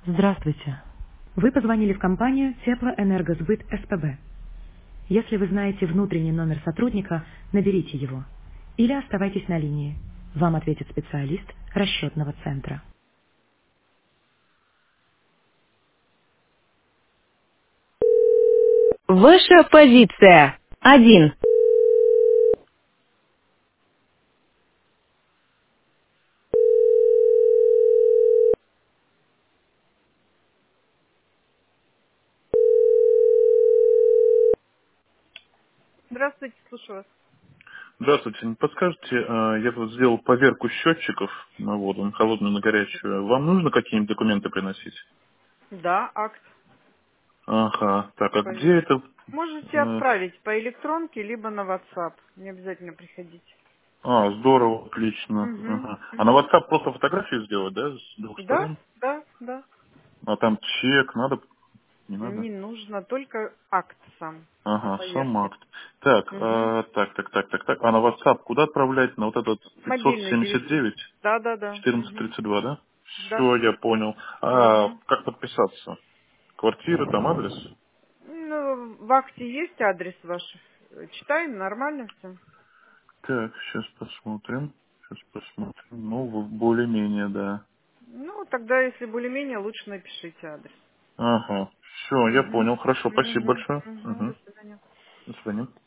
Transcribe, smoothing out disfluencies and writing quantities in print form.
Здравствуйте. Вы позвонили в компанию Теплоэнергосбыт СПБ. Если вы знаете внутренний номер сотрудника, наберите его. Или оставайтесь на линии. Вам ответит специалист расчетного центра. Ваша позиция. Один. Здравствуйте, слушаю вас. Здравствуйте, не подскажете, я тут сделал поверку счетчиков на воду, на холодную, на горячую. Вам нужно какие-нибудь документы приносить? Да, акт Ага, так, а где поверки. это? Можете э, отправить по электронке, либо на WhatsApp. Не обязательно приходить. Здорово, отлично. Угу, Ага. А на угу. WhatsApp просто фотографию сделать, да, с двух Да, сторон? да, да. А там чек, надо, не надо? Не нужно, только акт сам о Ага, сам поверке. акт. Так, Угу. так. А на WhatsApp куда отправлять? На вот этот Мобильный телефон. 579 Да, да, да. Угу. 1432, да? Да. Все, я понял. А Угу. как подписаться? Квартира, там адрес? Ну, в акте есть адрес ваш. Читаем, нормально все. Так, сейчас посмотрим. Ну, более-менее, да. Ну, тогда, если более-менее, лучше напишите адрес. Ага, все, я Угу. понял. Хорошо, спасибо Угу. большое. Угу. До Угу. свидания. До свидания.